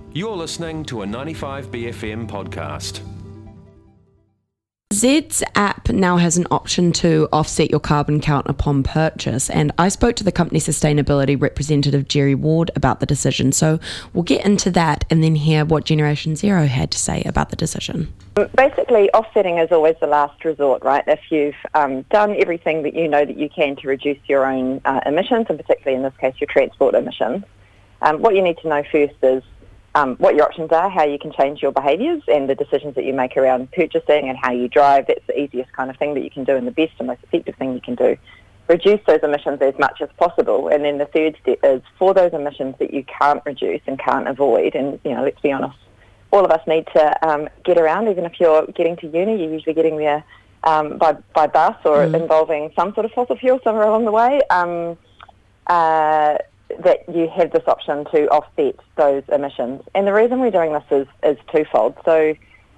You're listening to a 95BFM podcast. Zed's app now has an option to offset your carbon count upon purchase, and I spoke to the company sustainability representative Jerry Ward about the decision, so we'll get into that and then hear what Generation Zero had to say about the decision. Basically, offsetting is always the last resort, right? If you've done everything that you know that you can to reduce your own emissions, and particularly in this case your transport emissions, what you need to know first is what your options are, how you can change your behaviours and the decisions that you make around purchasing and how you drive. That's the easiest kind of thing that you can do and the best and most effective thing you can do. Reduce those emissions as much as possible. And then the third step is for those emissions that you can't reduce and can't avoid, and let's be honest, all of us need to get around. Even if you're getting to uni, you're usually getting there by bus or involving some sort of fossil fuel somewhere along the way. That you have this option to offset those emissions. And the reason we're doing this is twofold. So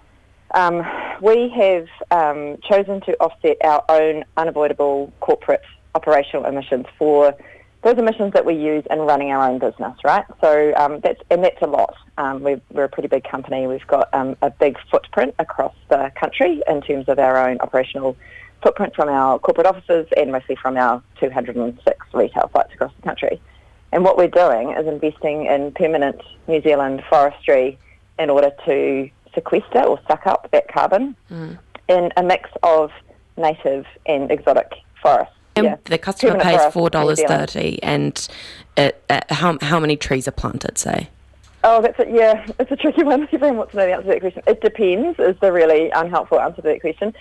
we have chosen to offset our own unavoidable corporate operational emissions for those emissions that we use in running our own business, right? So that's a lot. We're a pretty big company. We've got a big footprint across the country in terms of our own operational footprint from our corporate offices and mostly from our 206 retail sites across the country. And what we're doing is investing in permanent New Zealand forestry in order to sequester or suck up that carbon in a mix of native and exotic forests. And the customer pays $4.30, and how many trees are planted, say? Oh, it's a tricky one. Everyone wants to know the answer to that question. It depends is the really unhelpful answer to that question.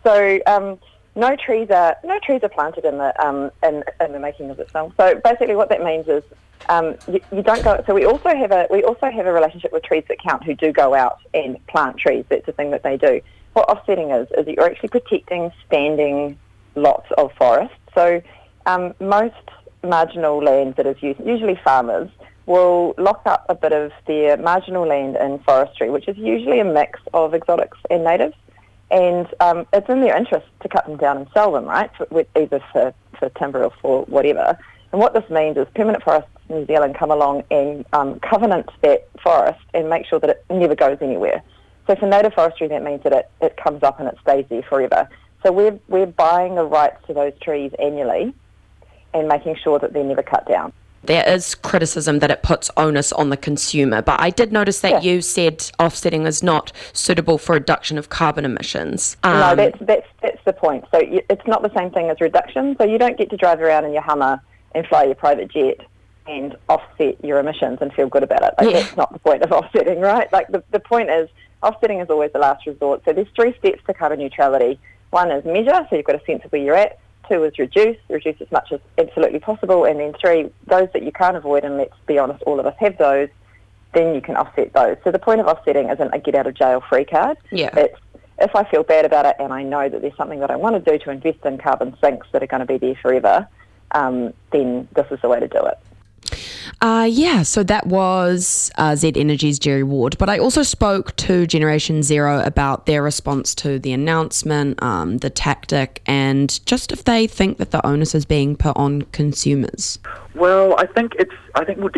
So no trees are planted in the making of the song. So basically, what that means is you don't go. So we also have a relationship with Trees That Count, who do go out and plant trees. That's a thing that they do. What offsetting is that you're actually protecting standing lots of forest. So most marginal land that is used, usually farmers, will lock up a bit of their marginal land in forestry, which is usually a mix of exotics and natives. And it's in their interest to cut them down and sell them, right, either for timber or for whatever. And what this means is Permanent Forests New Zealand come along and covenant that forest and make sure that it never goes anywhere. So for native forestry, that means that it comes up and it stays there forever. So we're buying the rights to those trees annually and making sure that they're never cut down. There is criticism that it puts onus on the consumer, but I did notice that you said offsetting is not suitable for reduction of carbon emissions. No, that's the point. So it's not the same thing as reduction. So you don't get to drive around in your Hummer and fly your private jet and offset your emissions and feel good about it. That's not the point of offsetting, right? The point is offsetting is always the last resort. So there's 3 steps to carbon neutrality. 1 is measure, so you've got a sense of where you're at. 2 is reduce as much as absolutely possible. And then 3, those that you can't avoid, and let's be honest, all of us have those, then you can offset those. So the point of offsetting isn't a get-out-of-jail-free card. Yeah. It's if I feel bad about it and I know that there's something that I want to do to invest in carbon sinks that are going to be there forever, then this is the way to do it. So that was Z Energy's Jerry Ward. But I also spoke to Generation Zero about their response to the announcement, the tactic, and just if they think that the onus is being put on consumers. Well, I think it will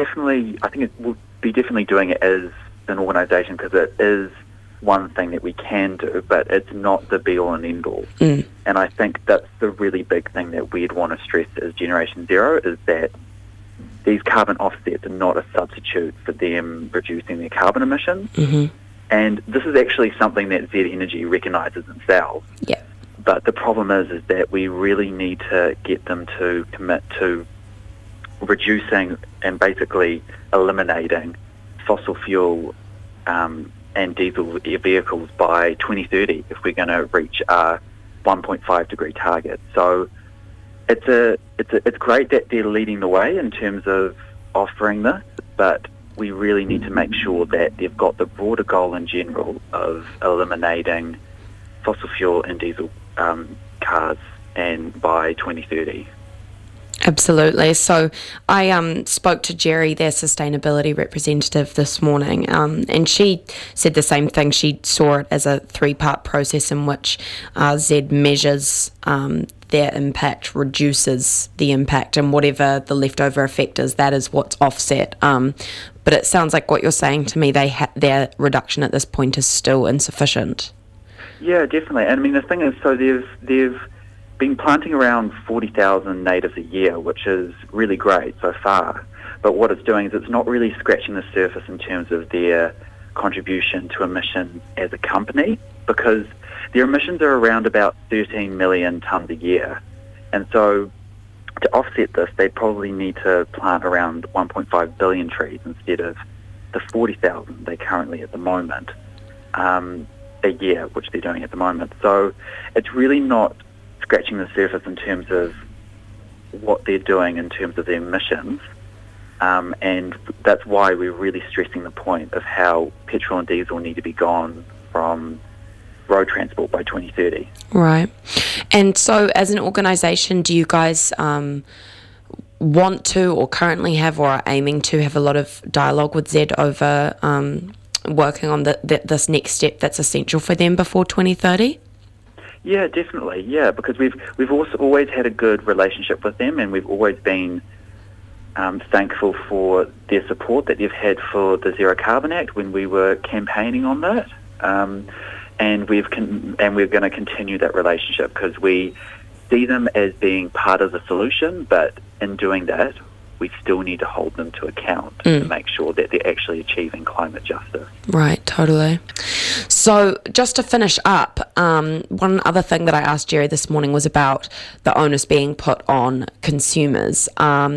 be definitely doing it as an organisation, because it is one thing that we can do, but it's not the be-all and end-all. And I think that's the really big thing that we'd want to stress as Generation Zero, is that these carbon offsets are not a substitute for them reducing their carbon emissions. And this is actually something that Z Energy recognises themselves. Yeah. But the problem is that we really need to get them to commit to reducing and basically eliminating fossil fuel and diesel vehicles by 2030 if we're going to reach our 1.5 degree target. So it's great that they're leading the way in terms of offering this, but we really need to make sure that they've got the broader goal in general of eliminating fossil fuel and diesel cars and by 2030. Absolutely. So I spoke to Jerry, their sustainability representative, this morning, and she said the same thing. She saw it as a three-part process in which Z measures their impact, reduces the impact, and whatever the leftover effect is, that is what's offset. But it sounds like what you're saying to me, their reduction at this point is still insufficient. Yeah, definitely. And I mean, the thing is, so they've been planting around 40,000 natives a year, which is really great so far. But what it's doing is it's not really scratching the surface in terms of their contribution to emissions as a company, because their emissions are around about 13 million tonnes a year. And so to offset this, they probably need to plant around 1.5 billion trees instead of the 40,000 they currently at the moment, a year, which they're doing at the moment. So it's really not scratching the surface in terms of what they're doing in terms of their emissions, and that's why we're really stressing the point of how petrol and diesel need to be gone from road transport by 2030. Right. And so as an organisation, do you guys want to or currently have or are aiming to have a lot of dialogue with Z over working on this next step that's essential for them before 2030? Yeah, definitely. Yeah, because we've also always had a good relationship with them, and we've always been thankful for their support that they've had for the Zero Carbon Act when we were campaigning on that. And we're going to continue that relationship because we see them as being part of the solution, but in doing that, we still need to hold them to account to make sure that they're actually achieving climate justice. Right, totally. So just to finish up, one other thing that I asked Jerry this morning was about the onus being put on consumers.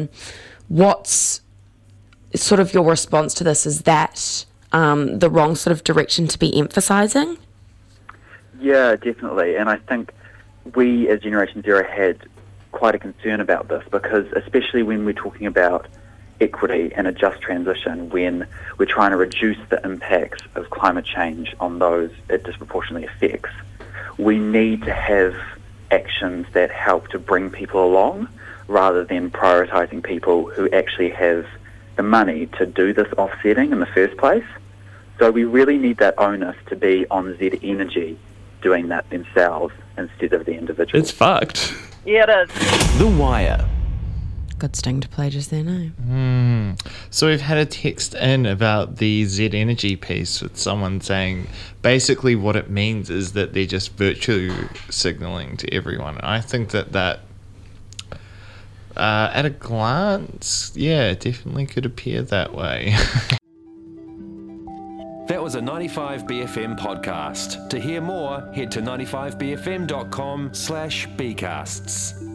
What's sort of your response to this? Is that the wrong sort of direction to be emphasising? Yeah, definitely. And I think we as Generation Zero had quite a concern about this because especially when we're talking about equity and a just transition, when we're trying to reduce the impacts of climate change on those it disproportionately affects, we need to have actions that help to bring people along rather than prioritising people who actually have the money to do this offsetting in the first place. So we really need that onus to be on Z Energy doing that themselves instead of the individuals. It's fucked. Yeah, it is. The Wire. Good sting to play just then, eh? So we've had a text in about the Z Energy piece with someone saying basically what it means is that they're just virtue signalling to everyone. And I think that at a glance, yeah, it definitely could appear that way. That was a 95BFM podcast. To hear more, head to 95bfm.com/bcasts.